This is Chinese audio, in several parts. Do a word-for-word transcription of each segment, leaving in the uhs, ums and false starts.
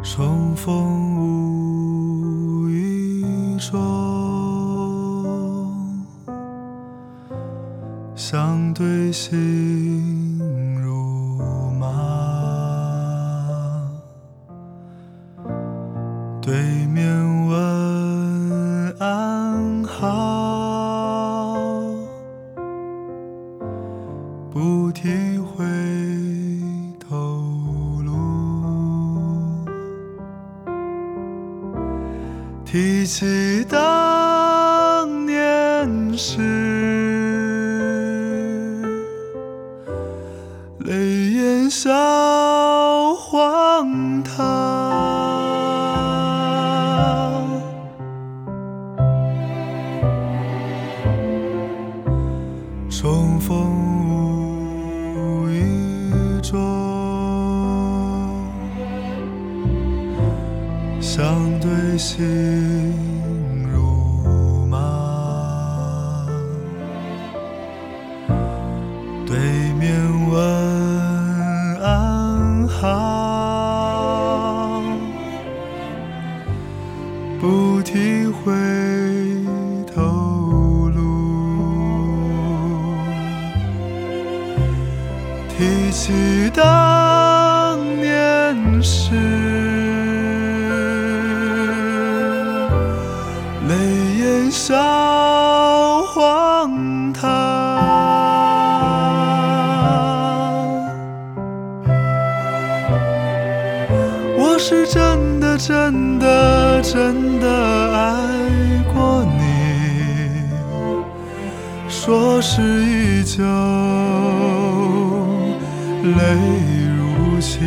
重逢无意中，相对心如麻，对面问安好，不体会头颅，提起当年事，泪眼笑荒唐。重逢无意中，相对心如麻，对面问安好，不体会头颅，提起当年事，泪眼笑荒唐。我是真的真的真的爱过你，说是依旧，泪如倾。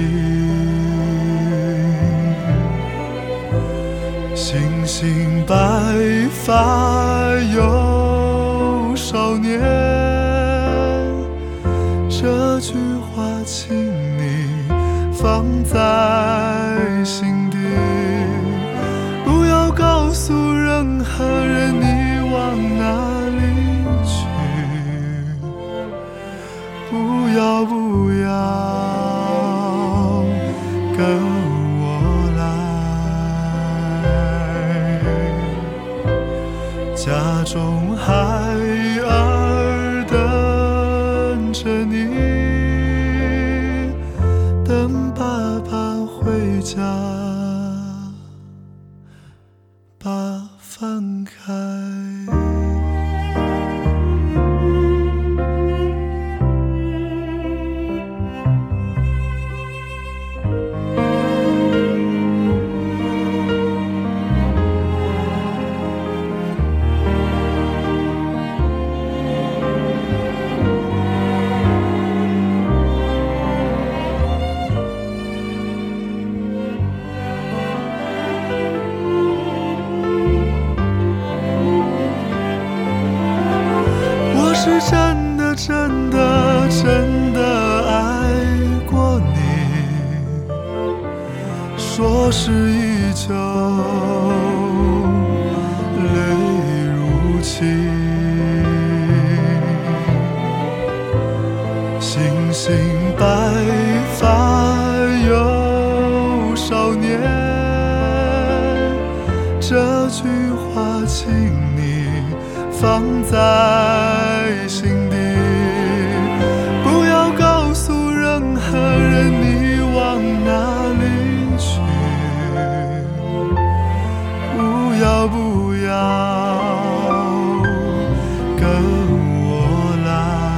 星星白发有少年，这句话请你放在心底，不要告诉任何人你往哪里去，不要不要跟我来，家中孩儿等着你，等爸爸回家，把饭开。是真的真的真的爱过你，说是依旧，泪如倾。星星白发有少年，这句话请你放在心底，不要告诉任何人你往哪里去，不要不要跟我来，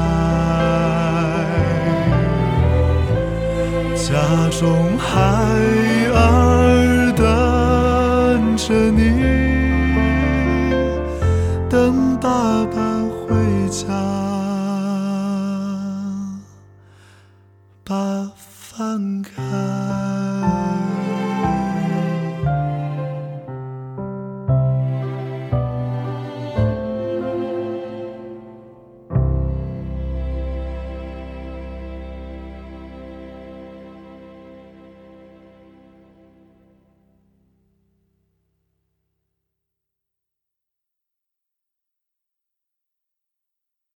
家中孩儿等着你，等爸爸回家，把饭开。